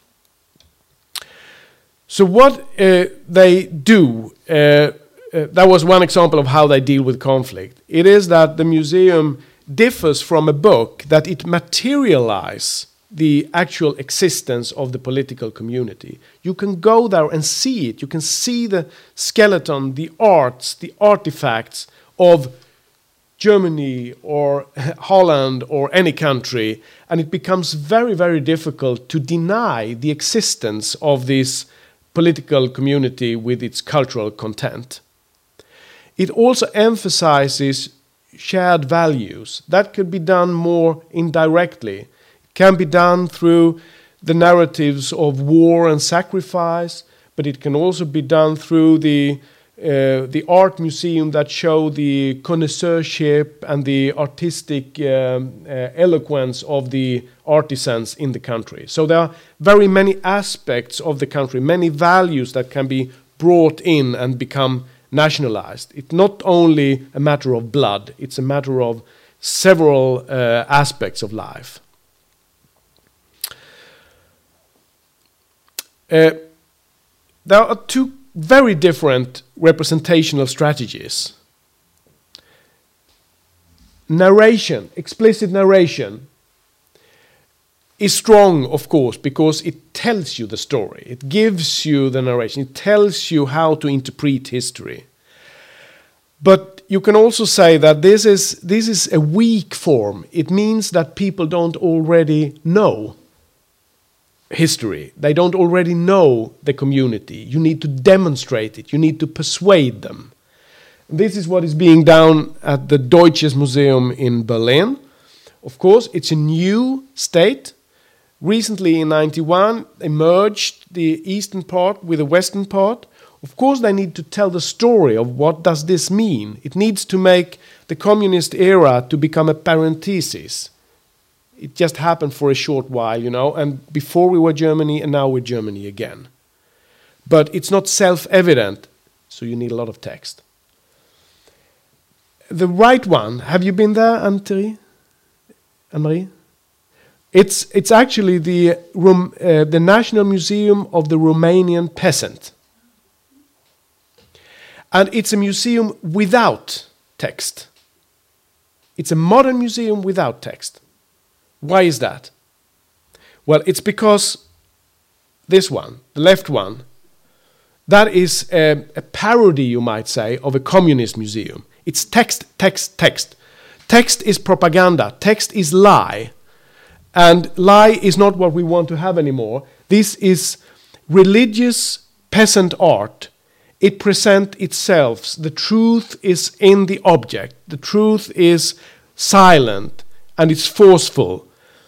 [SPEAKER 2] So what uh, they do, uh, uh, that was one example of how they deal with conflict. It is that the museum differs from a book, that it materializes the actual existence of the political community. You can go there and see it. You can see the skeleton, the arts, the artifacts of Germany or Holland or any country, and it becomes very, very difficult to deny the existence of this political community with its cultural content. It also emphasizes shared values. That could be done more indirectly. It can be done through the narratives of war and sacrifice, but it can also be done through the uh, the art museum that show the connoisseurship and the artistic um, uh, eloquence of the artisans in the country. So there are very many aspects of the country, many values that can be brought in and become nationalized. It's not only a matter of blood, it's a matter of several uh, aspects of life. Uh, there are two very different representational strategies. Narration, explicit narration, is strong, of course, because it tells you the story. It gives you the narration. It tells you how to interpret history. But you can also say that this is, this is a weak form. It means that people don't already know history. They don't already know the community. You need to demonstrate it. You need to persuade them. This is what is being done at the Deutsches Museum in Berlin. Of course, it's a new state. Recently, in ninety-one, they merged the eastern part with the western part. Of course, they need to tell the story of what does this mean. It needs to make the communist era to become a parenthesis. It just happened for a short while, you know, and before we were Germany and now we're Germany again. But it's not self-evident, so you need a lot of text. The right one, have you been there, Anne-Thierry? Anne-Marie? It's, it's actually the, Rom, uh, the National Museum of the Romanian Peasant. And it's a museum without text. It's a modern museum without text. Why is that? Well, it's because this one, the left one, that is a, a parody, you might say, of a communist museum. It's text, text, text. Text is propaganda. Text is lie. And lie is not what we want to have anymore. This is religious peasant art. It presents itself. The truth is in the object. The truth is silent and it's forceful.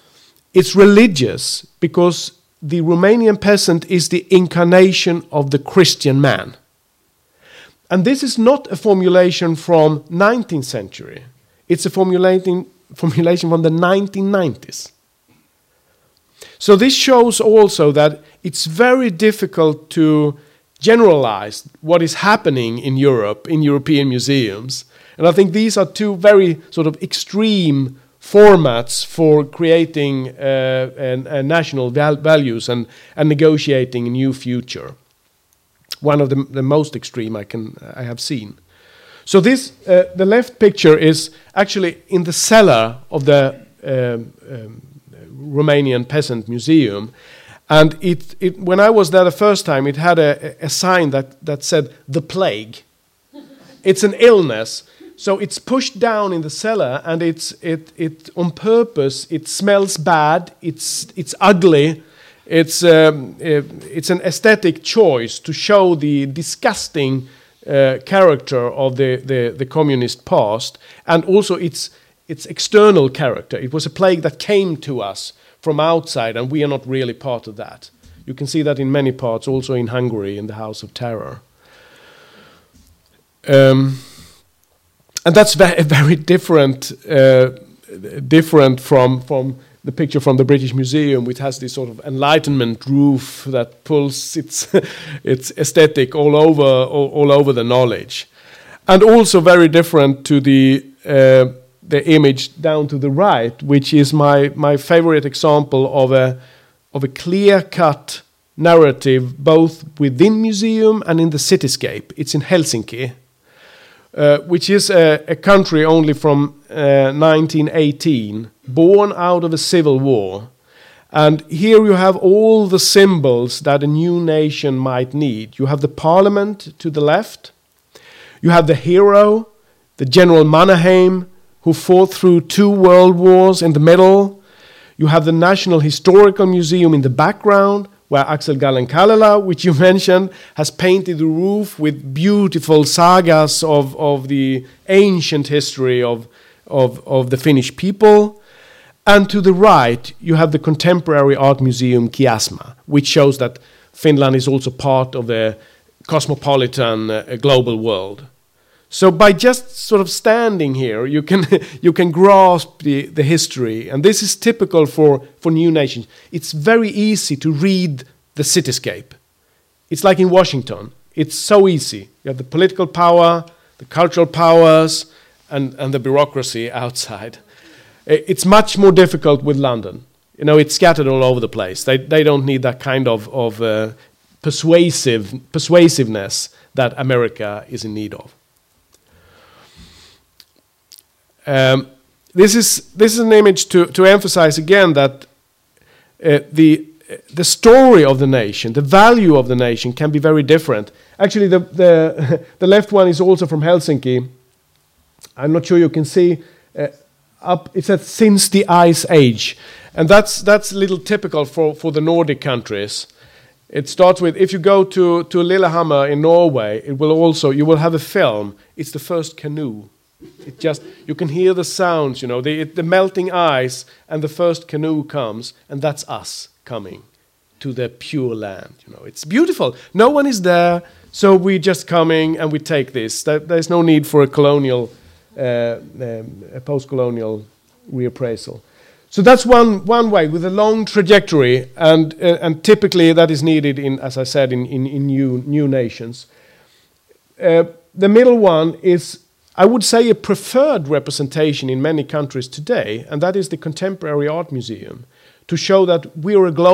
[SPEAKER 2] It's religious because the Romanian peasant is the incarnation of the Christian man. And this is not a formulation from nineteenth century. It's a formulating, formulation from the nineteen nineties. So this shows also that it's very difficult to generalize what is happening in Europe, in European museums. And I think these are two very sort of extreme formats for creating uh, an, a national val values and, and negotiating a new future. One of the, the most extreme I can I have seen. So this uh, the left picture is actually in the cellar of the um, um, Romanian Peasant Museum, and it, it when I was there the first time, it had a, a sign that that said the plague. It's an illness, so it's pushed down in the cellar, and it's it it on purpose. It smells bad. It's it's ugly. It's um, it's an aesthetic choice to show the disgusting uh, character of the, the, the communist past, and also its its external character. It was a plague that came to us from outside, and we are not really part of that. You can see that in many parts, also in Hungary, in the House of Terror. Um, and that's very very different uh, different from from. The picture from the British Museum, which has this sort of Enlightenment roof that pulls its its aesthetic all over all, all over the knowledge, and also very different to the uh, the image down to the right, which is my my favorite example of a of a clear-cut narrative both within museum and in the cityscape. It's in Helsinki, uh, which is a, a country only from uh, nineteen eighteen. Born out of a civil war. And here you have all the symbols that a new nation might need. You have the parliament to the left. You have the hero, the General Mannerheim, who fought through two world wars in the middle. You have the National Historical Museum in the background, where Axel Gallen-Kallela, which you mentioned, has painted the roof with beautiful sagas of, of the ancient history of, of, of the Finnish people. And to the right, you have the Contemporary Art Museum Kiasma, which shows that Finland is also part of the cosmopolitan uh, global world. So by just sort of standing here, you can you can grasp the, the history. And this is typical for, for new nations. It's very easy to read the cityscape. It's like in Washington. It's so easy. You have the political power, the cultural powers, and, and the bureaucracy outside. It's much more difficult with London. You know, it's scattered all over the place. They they don't need that kind of of uh, persuasive persuasiveness that America is in need of. Um, this is this is an image to to emphasize again that uh, the the story of the nation, the value of the nation, can be very different. Actually, the the the left one is also from Helsinki. I'm not sure you can see. Uh, Up, it says since the Ice Age, and that's that's a little typical for, for the Nordic countries. It starts with, if you go to to Lillehammer in Norway, it will also you will have a film. It's the first canoe. It just you can hear the sounds, you know, the the melting ice, and the first canoe comes, and that's us coming to the pure land. You know, it's beautiful. No one is there, so we're just coming and we take this. There, there's no need for a colonial. Uh, um, a post-colonial reappraisal. So that's one one way with a long trajectory, and uh, and typically that is needed in, as I said, in in, in new new nations. Uh, the middle one is, I would say, a preferred representation in many countries today, and that is the Contemporary Art Museum, to show that we are a global